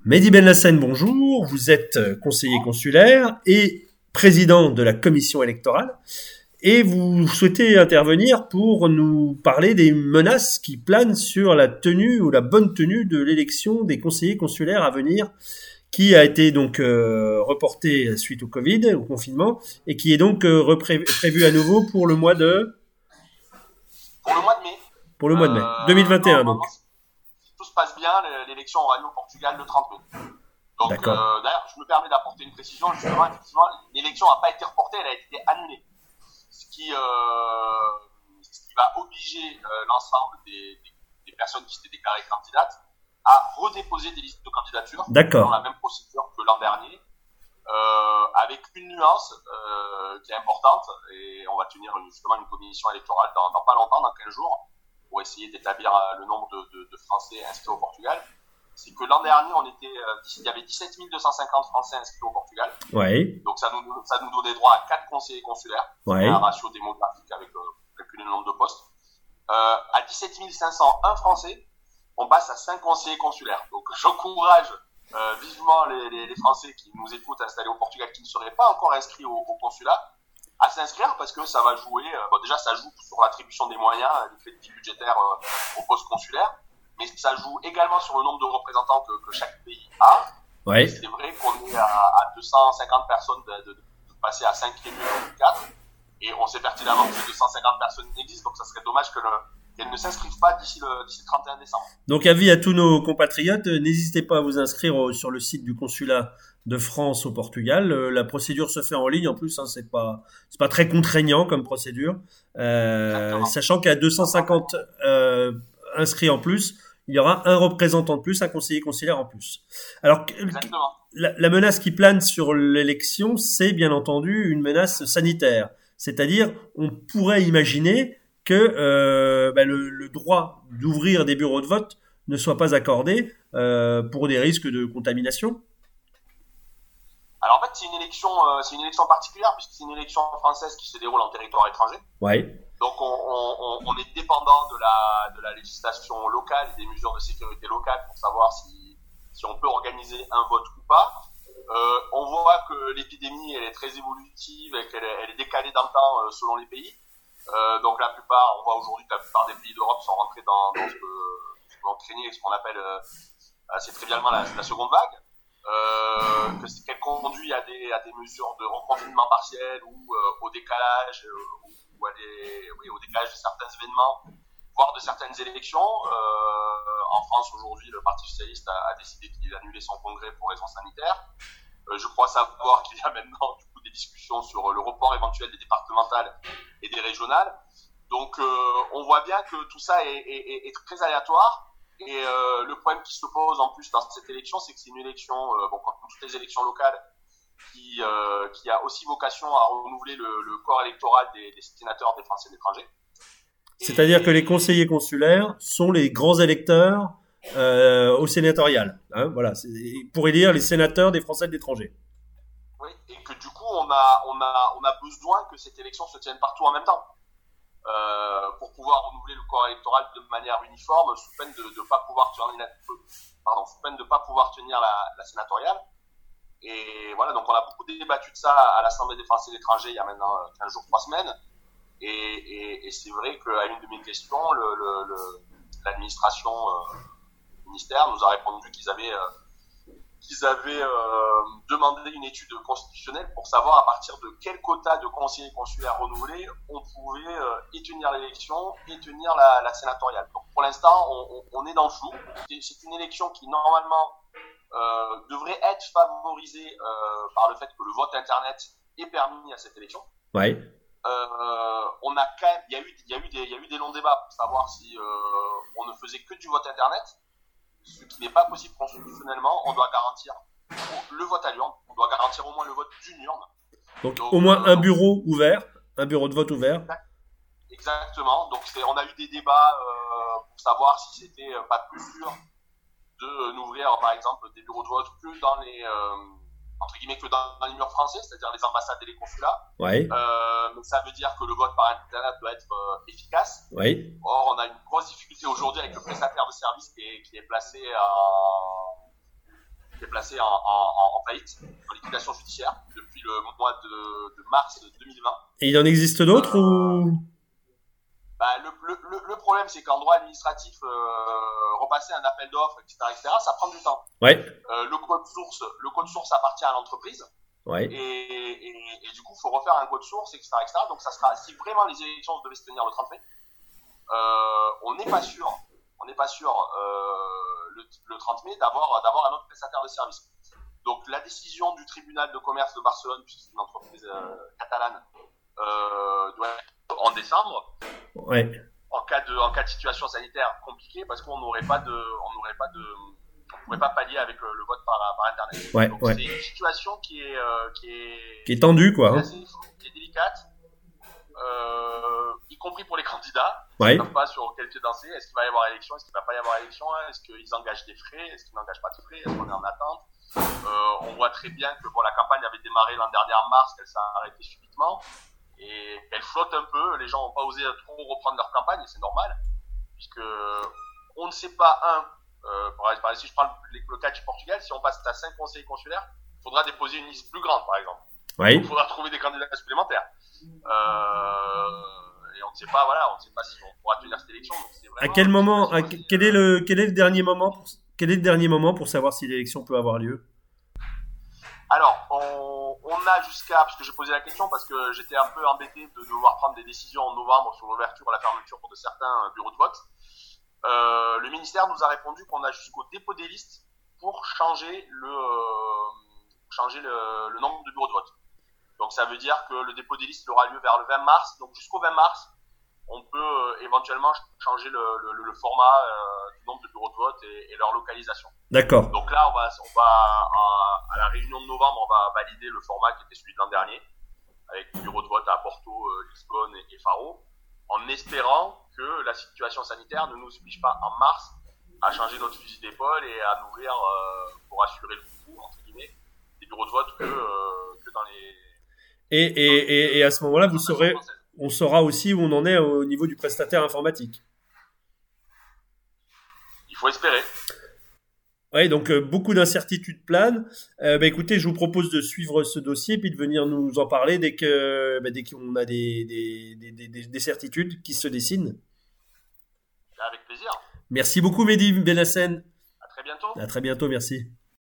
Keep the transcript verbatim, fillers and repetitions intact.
Mehdi Benlassen, bonjour. Vous êtes conseiller consulaire et président de la commission électorale et vous souhaitez intervenir pour nous parler des menaces qui planent sur la tenue ou la bonne tenue de l'élection des conseillers consulaires à venir, qui a été donc euh, reportée suite au Covid, au confinement, et qui est donc euh, repré- prévue à nouveau pour le mois de... Pour le mois de mai. Pour le mois de mai, Euh, deux mille vingt et un donc. Tout se passe bien, l'élection aura lieu au Portugal le trente mai. Donc, euh, d'ailleurs, je me permets d'apporter une précision. Justement, effectivement, l'élection n'a pas été reportée, elle a été annulée. Ce qui, euh, ce qui va obliger euh, l'ensemble des, des, des personnes qui s'étaient déclarées candidates à redéposer des listes de candidature D'accord. dans la même procédure que l'an dernier, euh, avec une nuance euh, qui est importante. Et on va tenir justement une commission électorale dans, dans pas longtemps, dans quinze jours, pour essayer d'établir le nombre de, de, de Français inscrits au Portugal. C'est que l'an dernier, on était, euh, il y avait dix-sept mille deux cent cinquante Français inscrits au Portugal. Ouais. Donc ça nous, ça nous donnait droit à quatre conseillers consulaires. Ouais. Un ratio démographique avec euh, calculer le nombre de postes. Euh, à dix-sept mille cinq cent un Français, on passe à cinq conseillers consulaires. Donc j'encourage euh, vivement les, les, les Français qui nous écoutent installés au Portugal, qui ne seraient pas encore inscrits au, au consulat, à s'inscrire, parce que ça va jouer, euh, bon déjà ça joue sur l'attribution des moyens, les crédits budgétaires euh, au poste consulaire, mais ça joue également sur le nombre de représentants que, que chaque pays a. Ouais. C'est vrai qu'on est à, à deux cent cinquante personnes de, de, de passer à cinq élus ou quatre, et on sait pertinemment que ces deux cent cinquante personnes existent, donc ça serait dommage que le, qu'elles ne s'inscrivent pas d'ici le, d'ici le trente et un décembre. Donc avis à tous nos compatriotes, n'hésitez pas à vous inscrire au, sur le site du consulat de France au Portugal. Euh, la procédure se fait en ligne en plus, hein, c'est pas c'est pas très contraignant comme procédure, euh, sachant qu'à deux cent cinquante euh, inscrits en plus, il y aura un représentant de plus, un conseiller consulaire en plus. Alors la, la menace qui plane sur l'élection, c'est bien entendu une menace sanitaire, c'est-à-dire on pourrait imaginer que euh, bah, le, le droit d'ouvrir des bureaux de vote ne soit pas accordé euh, pour des risques de contamination. Alors en fait, c'est une élection, euh, c'est une élection particulière puisque c'est une élection française qui se déroule en territoire étranger. Ouais. Donc on, on, on est dépendant de la, de la législation locale et des mesures de sécurité locale pour savoir si, si on peut organiser un vote ou pas. Euh, on voit que l'épidémie elle est très évolutive et qu'elle est, elle est décalée dans le temps euh, selon les pays. Euh, donc la plupart, on voit aujourd'hui que la plupart des pays d'Europe sont rentrés dans, dans ce que, ce qu'on craignait, ce qu'on appelle euh, assez trivialement la, la seconde vague. Euh, que c'est, qu'elle conduit à des, à des mesures de reconfinement partiel ou euh, au décalage euh, ou à des, oui, au décalage de certains événements, voire de certaines élections. Euh, en France, aujourd'hui, le Parti socialiste a, a décidé qu'il annulait son congrès pour raisons sanitaires. Euh, je crois savoir qu'il y a maintenant du coup des discussions sur le report éventuel des départementales et des régionales. Donc, euh, on voit bien que tout ça est, est, est très aléatoire. Et euh, le problème qui se pose en plus dans cette élection, c'est que c'est une élection, euh, bon, comme toutes les élections locales, qui, euh, qui a aussi vocation à renouveler le, le corps électoral des, des sénateurs des Français de l'étranger. C'est-à-dire que les conseillers consulaires sont les grands électeurs euh, au sénatorial. Hein, voilà, c'est, pour élire les sénateurs des Français de l'étranger. Oui, et que du coup, on a, on a, on a besoin que cette élection se tienne partout en même temps. Euh, pour pouvoir renouveler le corps électoral de manière uniforme, sous peine de ne pas pouvoir tenir, pardon, sous peine de pas pouvoir tenir la, la sénatoriale. Et voilà, donc on a beaucoup débattu de ça à l'Assemblée des Français de l'étranger il y a maintenant quinze jours, trois semaines. Et, et, et c'est vrai qu'à une de mes questions, le, le, le, l'administration, euh, le ministère nous a répondu qu'ils avaient euh, qu'ils avaient euh, demandé une étude constitutionnelle pour savoir à partir de quel quota de conseillers consulaires renouvelés on pouvait euh, y tenir l'élection et tenir la, la sénatoriale. Donc pour l'instant, on, on, on est dans le flou. C'est, c'est une élection qui normalement euh, devrait être favorisée euh, par le fait que le vote internet est permis à cette élection. Ouais. Euh, on a quand même, il y a eu, il y a eu des, il y a eu des longs débats pour savoir si euh, on ne faisait que du vote internet. Ce qui n'est pas possible constitutionnellement, on doit garantir le vote à l'urne, on doit garantir au moins le vote d'une urne. Donc, Donc au moins euh, un bureau ouvert, un bureau de vote ouvert. Exactement, donc c'est, on a eu des débats euh, pour savoir si c'était pas plus sûr de n'ouvrir par exemple des bureaux de vote que dans les, euh, entre guillemets, que dans, dans les murs français, c'est-à-dire les ambassades et les consulats. Ouais. Euh, mais ça veut dire que le vote par internet doit être euh, efficace. Ouais. Or, on a une grosse difficulté aujourd'hui avec le prestataire de service qui est, qui est placé à, qui classé en, en, en faillite, en liquidation judiciaire, depuis le mois de, de mars deux mille vingt. Et il en existe d'autres euh, ou bah, le, le, le problème, c'est qu'en droit administratif, euh, repasser un appel d'offres, et cetera, et cetera, ça prend du temps. Ouais. Euh, le code source, le code source appartient à l'entreprise. Ouais. Et, et, et du coup, il faut refaire un code source, et cetera, et cetera. Donc, ça sera, si vraiment les élections devaient se tenir le trente mai, euh, on n'est pas sûr, on n'est pas sûr euh, le, le trente mai d'avoir, d'avoir un autre prestataire de service. Donc, la décision du tribunal de commerce de Barcelone, puisque c'est une entreprise euh, catalane, euh, doit être en décembre. Ouais. En cas de, en cas de situation sanitaire compliquée, parce qu'on n'aurait pas de, on n'aurait pas de, on pourrait pas pallier avec le, le vote par, par internet. Ouais, Donc ouais. c'est une situation qui est, euh, qui est, qui est tendue, quoi. Qui est, Hein. assez, qui est délicate, euh, y compris pour les candidats. Ouais. Ils ne savent pas sur quel pied danser. Est-ce qu'il va y avoir élection? Est-ce qu'il ne va pas y avoir élection? Est-ce qu'ils engagent des frais? Est-ce qu'ils n'engagent pas de frais? Est-ce qu'on est en attente? euh, On voit très bien que bon, la campagne avait démarré l'an dernier en mars, qu'elle s'est arrêtée subitement. Et elle flotte un peu, les gens n'ont pas osé trop reprendre leur campagne, et c'est normal, puisque on ne sait pas, un, euh, par exemple, si je prends le, le cas du Portugal, si on passe à cinq conseillers consulaires, il faudra déposer une liste plus grande, par exemple. Oui. Il faudra trouver des candidats supplémentaires. Euh, et on ne sait pas, voilà, on ne sait pas si on pourra tenir cette élection. Donc c'est à quel moment, à, quel est le, quel est le dernier moment pour, quel est le dernier moment pour savoir si l'élection peut avoir lieu? Alors, on, on a jusqu'à, parce que j'ai posé la question, parce que j'étais un peu embêté de devoir prendre des décisions en novembre sur l'ouverture et la fermeture de certains bureaux de vote. Euh, le ministère nous a répondu qu'on a jusqu'au dépôt des listes pour changer le, euh, changer le, le nombre de bureaux de vote. Donc ça veut dire que le dépôt des listes aura lieu vers le vingt mars. Donc jusqu'au vingt mars, on peut euh, éventuellement changer le, le, le format euh, du nombre de bureaux de vote et, et leur localisation. D'accord. Donc là, on va, on va à, à la réunion de novembre, on va valider le format qui était celui de l'an dernier, avec le bureau de vote à Porto, euh, Lisbonne et, et Faro, en espérant que la situation sanitaire ne nous oblige pas en mars à changer notre fusil d'épaule et à n'ouvrir euh, pour assurer le coup, entre guillemets, des bureaux de vote que, euh, que dans les... Et, et, et, et à ce moment-là, vous saurez, on saura aussi où on en est au niveau du prestataire informatique. Il faut espérer. Oui, donc euh, beaucoup d'incertitudes planent. Euh, bah, écoutez, je vous propose de suivre ce dossier puis de venir nous en parler dès que bah, dès qu'on a des, des, des, des, des certitudes qui se dessinent. Avec plaisir. Merci beaucoup, Mehdi Benassene. À très bientôt. À très bientôt, merci.